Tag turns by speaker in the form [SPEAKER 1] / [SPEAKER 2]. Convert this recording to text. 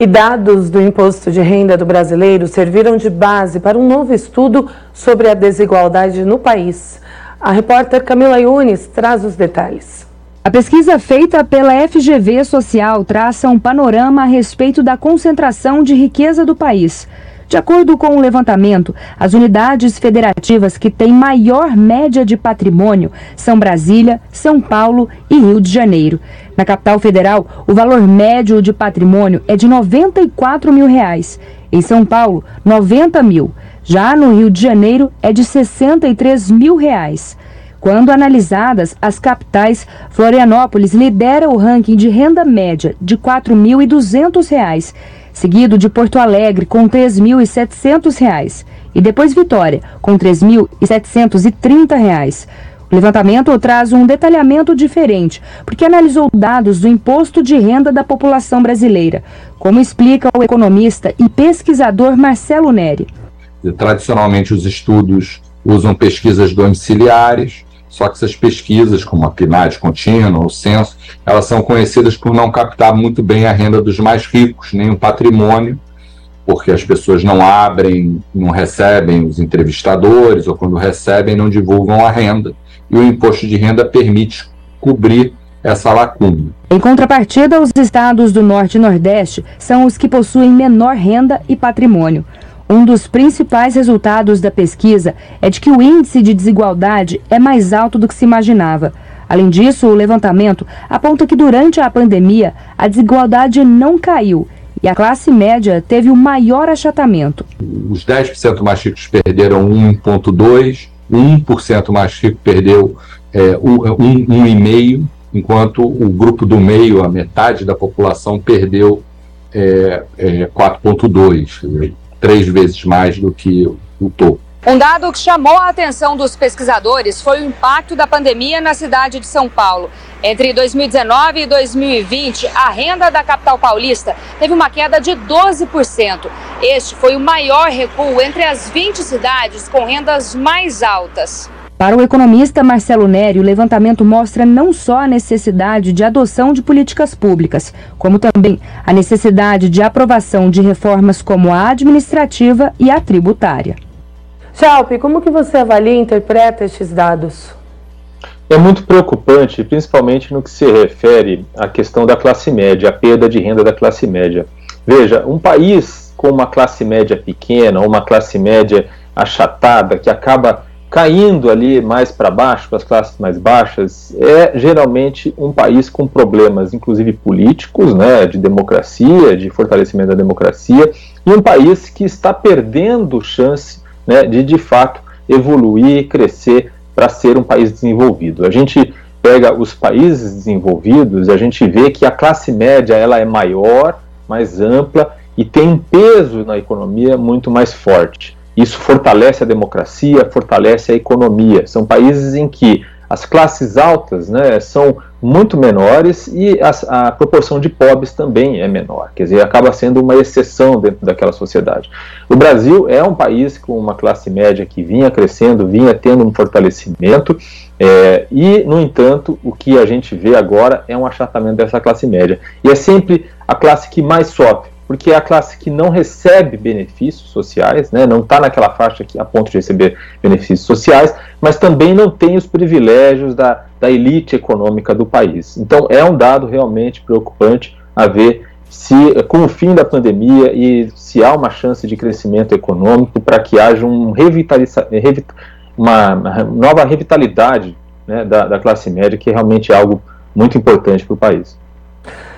[SPEAKER 1] E dados do imposto de renda do brasileiro serviram de base para um novo estudo sobre a desigualdade no país. A repórter Camila Yunes traz os detalhes.
[SPEAKER 2] A pesquisa feita pela FGV Social traça um panorama a respeito da concentração de riqueza do país. De acordo com o levantamento, as unidades federativas que têm maior média de patrimônio são Brasília, São Paulo e Rio de Janeiro. Na capital federal, o valor médio de patrimônio é de R$ 94 mil. Em São Paulo, 90 mil. Já no Rio de Janeiro, é de R$ 63 mil. Quando analisadas as capitais, Florianópolis lidera o ranking de renda média de R$ 4.200, seguido de Porto Alegre com R$ 3.700 e depois Vitória com R$ 3.730. O levantamento traz um detalhamento diferente, porque analisou dados do imposto de renda da população brasileira, como explica o economista e pesquisador Marcelo Neri.
[SPEAKER 3] Tradicionalmente, os estudos usam pesquisas domiciliares, só que essas pesquisas, como a PNAD contínua, o censo, elas são conhecidas por não captar muito bem a renda dos mais ricos, nem o patrimônio, porque as pessoas não abrem, não recebem os entrevistadores, ou quando recebem, não divulgam a renda. E o imposto de renda permite cobrir essa lacuna.
[SPEAKER 2] Em contrapartida, os estados do Norte e Nordeste são os que possuem menor renda e patrimônio. Um dos principais resultados da pesquisa é de que o índice de desigualdade é mais alto do que se imaginava. Além disso, o levantamento aponta que durante a pandemia a desigualdade não caiu e a classe média teve o maior achatamento.
[SPEAKER 3] Os 10% mais ricos perderam 1,2%, 1% mais rico perdeu 1,5%, enquanto o grupo do meio, a metade da população, perdeu 4,2%. 3 vezes mais do que o topo.
[SPEAKER 4] Um dado que chamou a atenção dos pesquisadores foi o impacto da pandemia na cidade de São Paulo. Entre 2019 e 2020, a renda da capital paulista teve uma queda de 12%. Este foi o maior recuo entre as 20 cidades com rendas mais altas.
[SPEAKER 2] Para o economista Marcelo Neri, o levantamento mostra não só a necessidade de adoção de políticas públicas, como também a necessidade de aprovação de reformas como a administrativa e a tributária.
[SPEAKER 1] Chalpe, como que você avalia e interpreta estes dados?
[SPEAKER 5] É muito preocupante, principalmente no que se refere à questão da classe média, a perda de renda da classe média. Veja, um país com uma classe média pequena, uma classe média achatada, que acaba caindo ali mais para baixo, para as classes mais baixas, é geralmente um país com problemas, inclusive políticos, né, de democracia, de fortalecimento da democracia, e um país que está perdendo chance, né, de fato evoluir, crescer para ser um país desenvolvido. A gente pega os países desenvolvidos e a gente vê que a classe média ela é maior, mais ampla e tem um peso na economia muito mais forte. Isso fortalece a democracia, fortalece a economia. São países em que as classes altas, né, são muito menores e a proporção de pobres também é menor. Quer dizer, acaba sendo uma exceção dentro daquela sociedade. O Brasil é um país com uma classe média que vinha crescendo, vinha tendo um fortalecimento e, no entanto, o que a gente vê agora é um achatamento dessa classe média. E é sempre a classe que mais sofre, porque é a classe que não recebe benefícios sociais, né, não está naquela faixa a ponto de receber benefícios sociais, mas também não tem os privilégios da elite econômica do país. Então é um dado realmente preocupante a ver se, com o fim da pandemia, e se há uma chance de crescimento econômico para que haja uma nova revitalidade, né, da classe média, que é realmente algo muito importante para o país.